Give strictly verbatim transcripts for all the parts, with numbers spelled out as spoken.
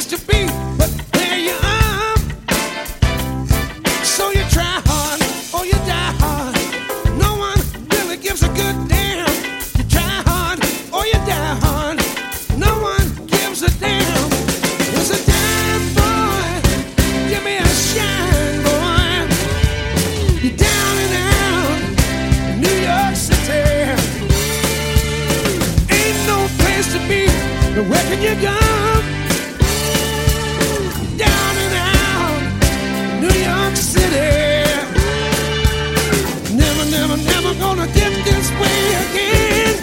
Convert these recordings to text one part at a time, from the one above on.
place to be, but there you are. So you try hard or you die hard. No one really gives a good damn. You try hard or you die hard. No one gives a damn. It's a damn boy. Give me a shine, boy. You're down and out in New York City. Ain't no place to be, but where can you go? Down and out in New York City. Never, never, never gonna get this way again.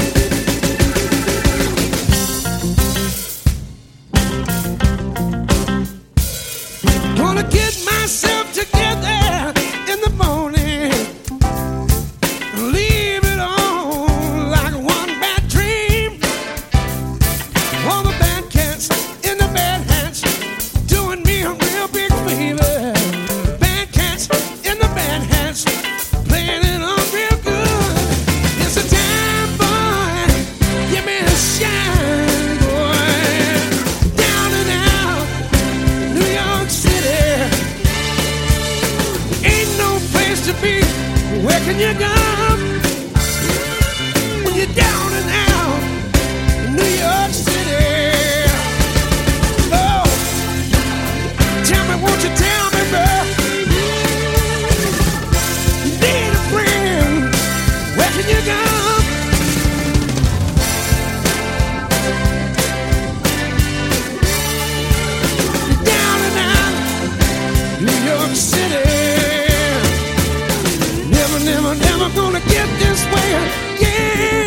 Gonna get myself together in the morning. Leave it on like one bad dream. All the bad cats in the bad hats doing me a real big favor. Bad cats in the bad hats playing it on real good. It's a time, boy. Give me a shine, boy. Down and out, New York City. Ain't no place to be. Where can you go when you're down and out in New York City? Oh, tell me, won't you tell me, girl? You need a friend. Where can you go? You're down and out New York City. Never, never, never gonna get this way again.